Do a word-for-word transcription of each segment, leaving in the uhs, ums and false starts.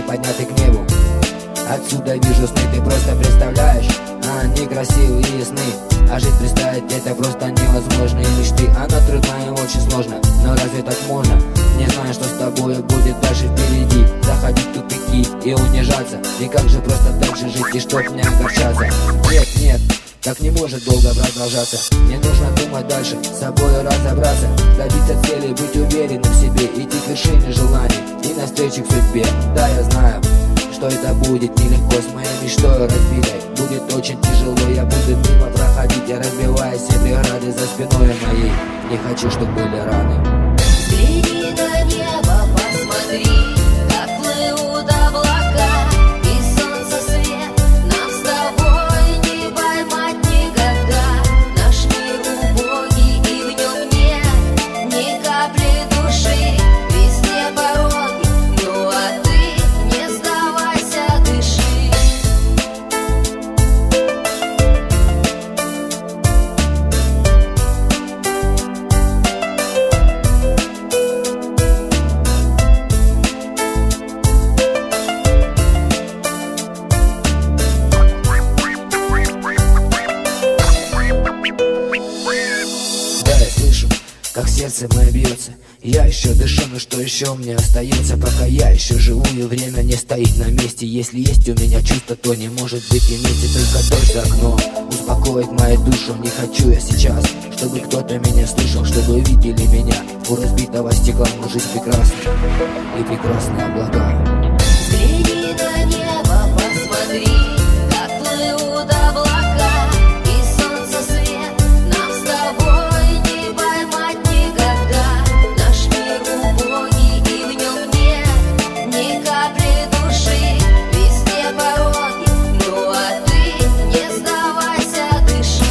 подняты к небу. Отсюда вижу сны, ты просто представляешь, а они красивые и ясны. А жить представить это просто невозможно. И мечты, она трудна и очень сложно. Но разве так можно? Не знаю, что с тобой будет дальше впереди. Заходить в тупики и унижаться. И как же просто так же жить, и чтоб не огорчаться. Нет, нет, так не может долго продолжаться. Мне нужно думать дальше, с собой разобраться, добиться цели, быть уверенным в себе, идти к вершине желаний и навстречу к судьбе. Да, я знаю, что это будет нелегко, с моей мечтой разбитой будет очень тяжело. Я буду мимо проходить, я разбивая все преграды за спиной моей. Не хочу, чтобы были раны. Взгляни на небо, посмотри, как плывут облака и солнце свет. Нам с тобой не поймать никогда. Наш мир убогий и в нем нет ни капли души. Везде пороги, ну а ты не сдавайся, дыши. Как сердце мое бьется, я еще дышу, но что еще мне остается? Пока я еще живу и время не стоит на месте. Если есть у меня чувство, то не может быть и вместе. Только дождь за окном успокоит мою душу. Не хочу я сейчас, чтобы кто-то меня слышал, чтобы видели меня у разбитого стекла. Но жизнь прекрасна и прекрасные облака. Взгляни на небо, посмотри, как плывут облака и солнце свет. Нам с тобой не поймать никогда. Наш мир убогий и в нем нет ни капли души. Везде пороги, ну а ты не сдавайся, дыши.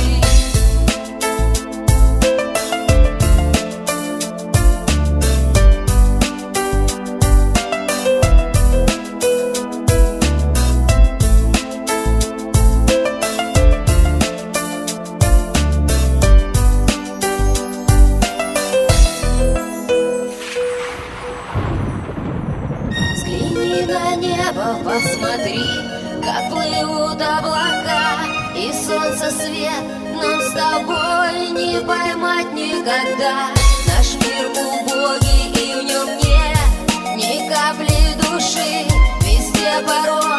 Взгляни на небо, посмотри, как плывут облака и солнце свет. Нам с тобой не поймать никогда. Наш мир убогий и в нем нет ни капли души. Везде порог.